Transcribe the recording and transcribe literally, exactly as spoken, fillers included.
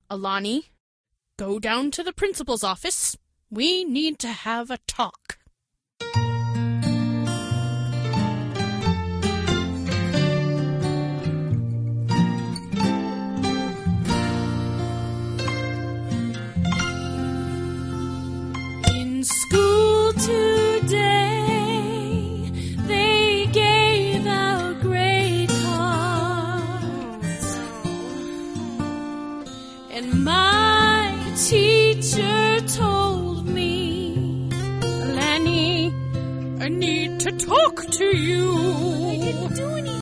Alani, go down to the principal's office. We need to have a talk. In school today, they gave out grade cards, and my teacher told me, Alani, I need to talk to you.